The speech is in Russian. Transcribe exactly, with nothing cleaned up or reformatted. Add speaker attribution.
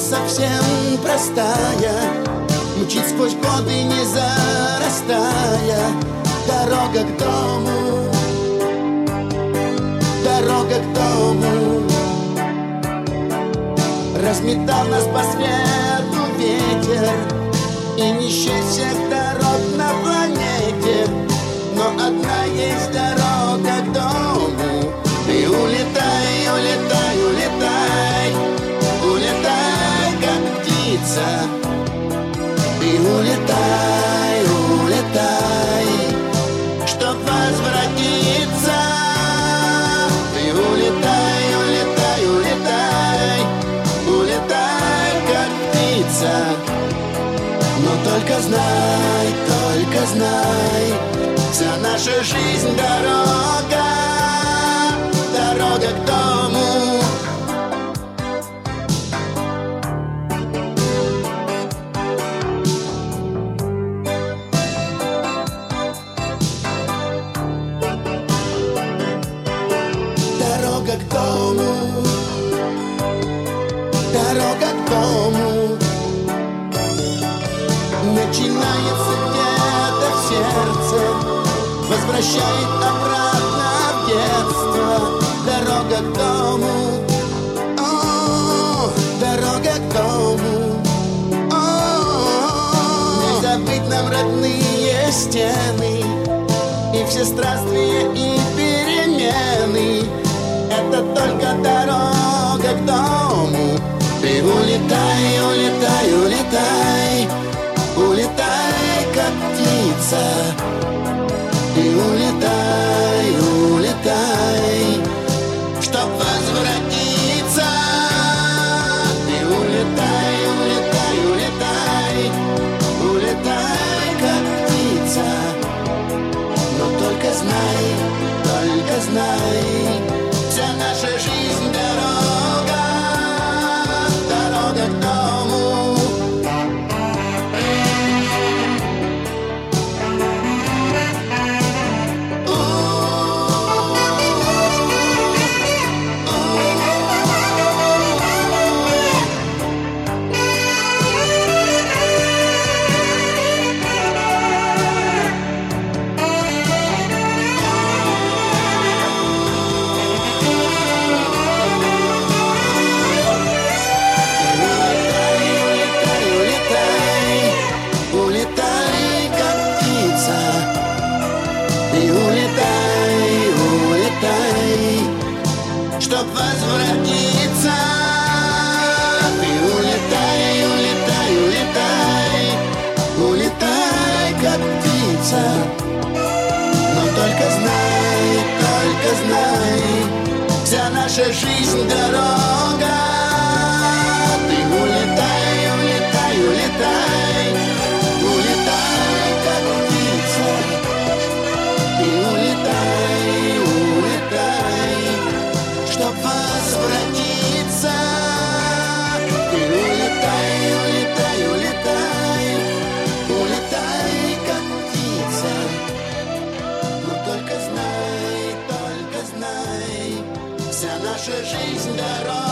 Speaker 1: совсем простая, мчит сквозь годы, не зарастая. Дорога к дому, дорога к дому. Разметал нас по свету ветер, и не счесть всех дорог на планете, но одна есть дорога к дому. И улетай, улетай, улетай, улетай, как птица. И улетай, улетай, чтоб возвратиться. И улетай, улетай, улетай, улетай, как птица. Но только знай, только знай, вся наша жизнь дорога, дорога к дому. Дорога к дому, дорога к дому. Начинается где-то в сердце, возвращает обратно в детство. Дорога к дому, о, дорога к дому. О, не забыть нам родные стены и все странствия и перемены. Это только дорога к дому. Ты улетай, улетай, улетай, улетай, как птица. Ты улетай, улетай, чтоб возвратиться. Ты улетай, улетай, улетай, улетай, как птица. Но только знай, только знай, вся наша жизнь дорога, дорога к дому. Чтоб возвратиться. Ты улетай, улетай, улетай, улетай, как птица. Но только знай, только знай, вся наша жизнь дорога. Ты улетай, улетай, улетай, улетай, как птица. Ты улетай, улетай, чтоб возвратиться. Ты улетай, улетай, улетай, улетай, как птица. Но только знай, только знай, вся наша жизнь дорога.